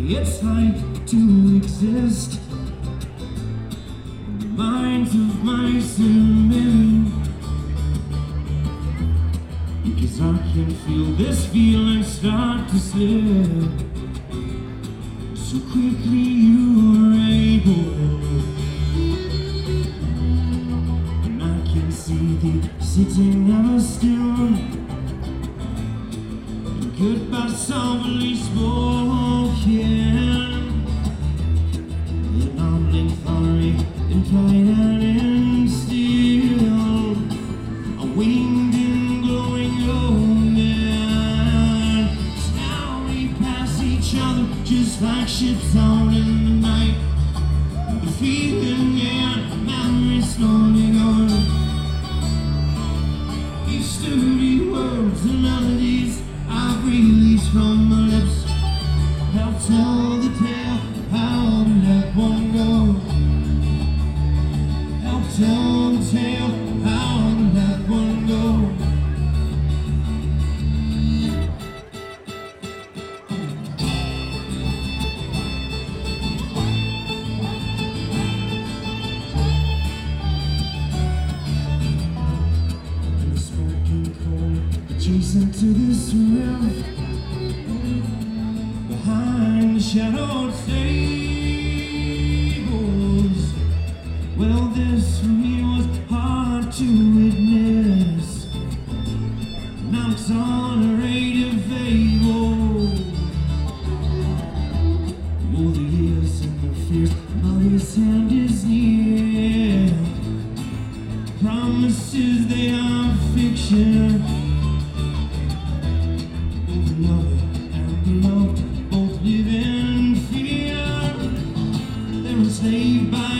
it's like to exist in the minds of mice and men. Because I can feel this feeling start to slip so quickly you were able. And I can see thee sitting ever still. Goodbye softly spoken. An arm length hurry and tight and still. A winged and glowing omen. Now we pass each other just like ships out in the night. The feeling and memories slowly gone. These sturdy words and melodies I've released from my lips help tell the tale how to let one go. Help tell the tale how to let one go. And the smoking cold adjacent to this rim, behind the shadowed stables. Well, this for me was hard to witness. Now it's unrated fable. Oh, the years and the fears, mother's hand is near. Promises, they are fiction. Love and love both live in fear. They're enslaved by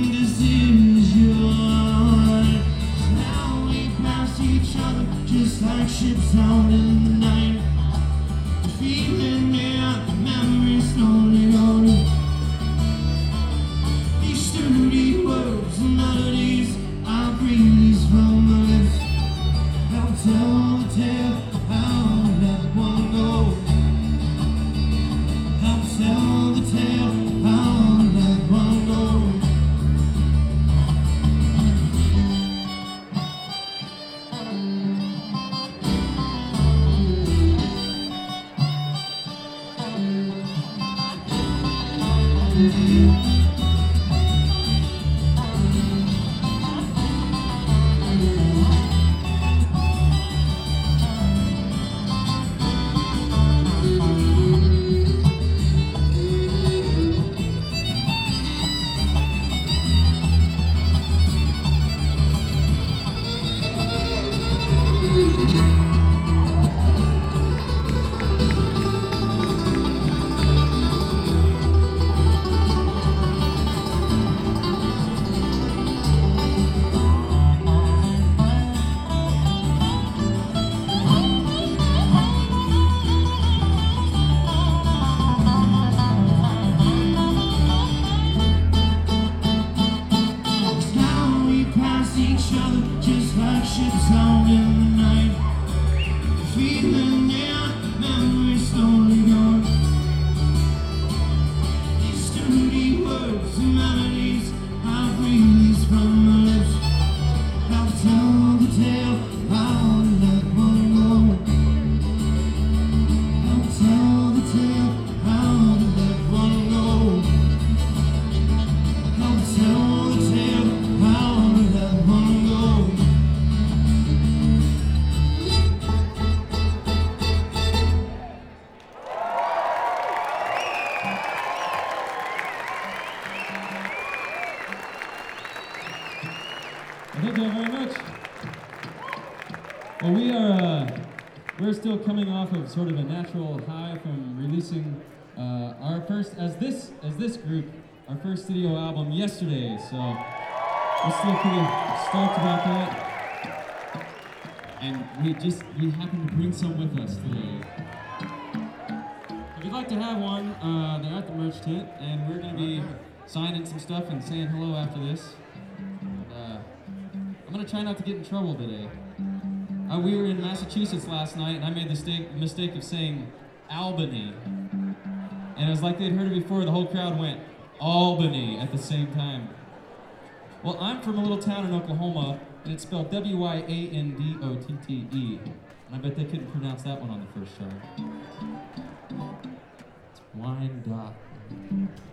indecision. Now we pass each other just like ships out in the night. The feeling there, the memories slowly gone. These sturdy words and melodies I've released from my lips help tell the tale how to let one go. Help tell the tale how to let one go. Each other just like ships out in the night. Feeling near, memories slowly gone. These sturdy words and melodies I've released from my lips help tell the tale how to let one go. Help tell the tale how to let one go. Help tell the tale how to let one go. Thank you very much. Well, we're still coming off of sort of a natural high from releasing our first, as this group, our first studio album yesterday. So we're still pretty stoked about that. And we happen to bring some with us today. If you'd like to have one, they're at the merch tent, and we're going to be signing some stuff and saying hello after this. I'm going to try not to get in trouble today. We were in Massachusetts last night, and I made the mistake of saying Albany. And it was like they'd heard it before, the whole crowd went, Albany, at the same time. Well, I'm from a little town in Oklahoma, and it's spelled Wyandotte. And I bet they couldn't pronounce that one on the first try. It's Wyandotte.